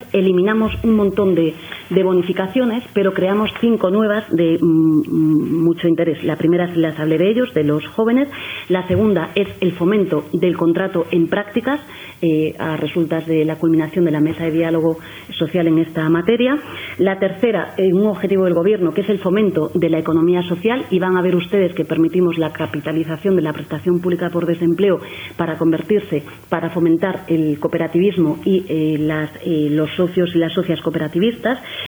eliminamos un montón de bonificaciones, pero creamos 5 nuevas de mucho interés. La primera, las hablé de ellos, de los jóvenes. La segunda es el fomento del contrato en prácticas, a resultas de la culminación de la mesa de diálogo social en esta materia. La tercera, un objetivo del Gobierno, que es el fomento de la economía social, y van a ver ustedes que permitimos la capitalización de la prestación pública por desempleo para fomentar el cooperativismo y los socios y las socias cooperativistas.